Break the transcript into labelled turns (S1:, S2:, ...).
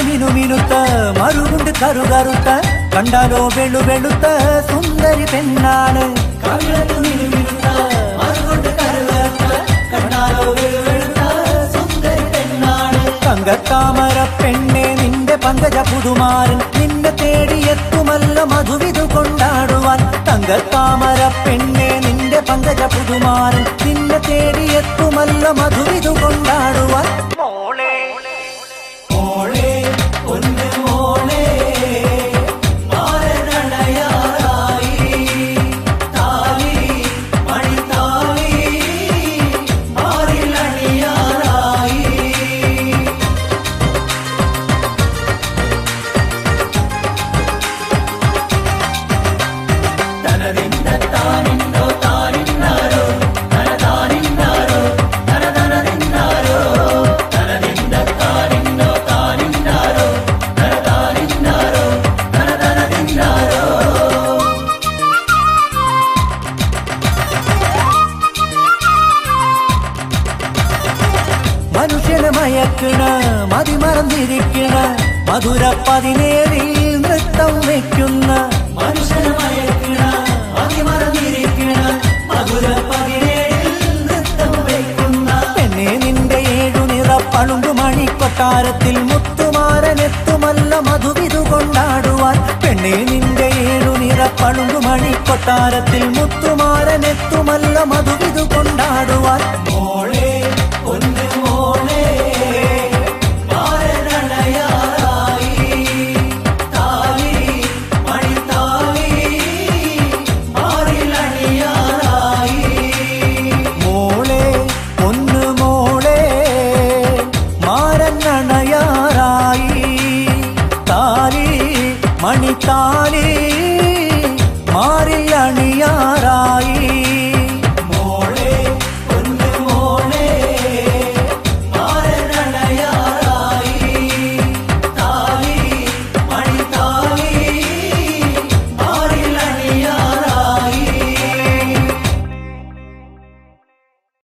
S1: മിനുമിനുത്ത മറുകുണ്ട് കറുകറുത്ത കണ്ടാലോ വെളു വെളുത്ത സുന്ദരി പെണ്ണാണ്. കവിളത്തു മിനുമിനുത്ത മറുകുണ്ട് കറുകറുത്ത കണ്ടാലോ വെളു വെളുത്ത സുന്ദരി പെണ്ണാണ്. തങ്കത്താമര പെണ്ണെ നിന്റെ പങ്കജ പുതുമാരൻ നിന്നെ തേടിയെത്തുമല്ല മധുവിധു കൊണ്ടാടുവാൻ. തങ്കത്താമര പെണ്ണെ നിന്റെ പങ്കജ പുതുമാരൻ നിന്നെ തേടിയെത്തുമല്ല മധുവിധു കൊണ്ടാടുവാൻ. മോളെ മോളെ ഒന്ന് മോളെ മാരനടയാറായി താലി മണിതാലി മാറിലണിയാറായി. തനതിന്ന താനിന്നോ താനിന്നാരോ തനതാനിന്നാരോ തനതനതിന്നാരോ തനതിന്ന താനിന്നോ താനിന്നാരോ തനതാനിന്നാരോ തനതനതിന്നാരോ. മനുഷ്യനെ മയക്കണ മതിമറന്നിരിക്കണ മധുര 17 നൃത്തം വയ്ക്കുന്ന. മനുഷ്യനെ മയക്കണ മതിമറന്നിരിക്കണ മധുര 17 നൃത്തം വയ്ക്കുന്ന. പെണ്ണെ നിന്റെ 7 നിറപ്പളുങ്കു മണിക്കൊട്ടാരത്തിൽ മുത്തുമാരനെത്തുമല്ല മധുവിധു കൊണ്ടാടുവാൻ. പെണ്ണെ നിന്റെ 7 നിറപ്പളുങ്കു മണിക്കൊട്ടാരത്തിൽ മുത്തുമാരനെത്തുമല്ല മധുവിധു കൊണ്ടാടുവാൻ. മോളെ